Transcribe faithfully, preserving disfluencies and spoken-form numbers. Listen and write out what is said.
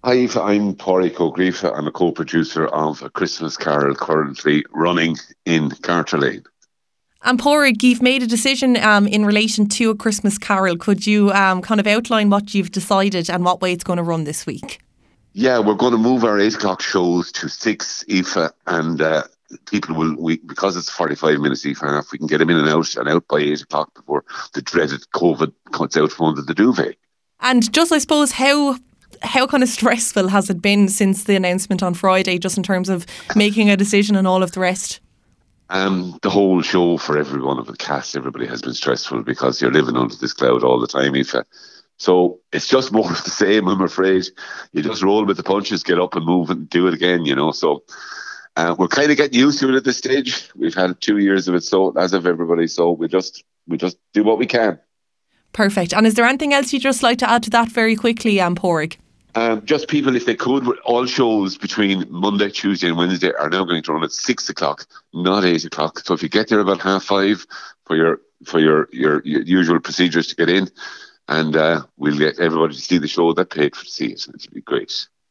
Hi, Aoife, I'm Pádraig O'Grief. I'm a co-producer of A Christmas Carol currently running in Carter Lane. And Pádraig, you've made a decision um, in relation to A Christmas Carol. Could you um, kind of outline what you've decided and what way it's going to run this week? Yeah, we're going to move our eight o'clock shows to six, Aoife, and uh, people will, we because it's forty-five minutes, Aoife, and if we can get them in and out and out by eight o'clock before the dreaded COVID cuts out from under the duvet. And just, I suppose, how how kind of stressful has it been since the announcement on Friday, just in terms of making a decision and all of the rest? Um, the whole show for every one of the cast, everybody has been stressful because you're living under this cloud all the time, Aoife. So it's just more of the same, I'm afraid. You just roll with the punches, get up and move and do it again, you know. So uh, we're kind of getting used to it at this stage. We've had two years of it, so as of everybody, so we just we just do what we can. Perfect. And is there anything else you'd just like to add to that very quickly, um, Pádraig? Um, just people, if they could, all shows between Monday, Tuesday and Wednesday are now going to run at six o'clock, not eight o'clock. So if you get there about half five for your for your, your, your usual procedures to get in, and uh, we'll get everybody to see the show that paid for to see it. It'll be great.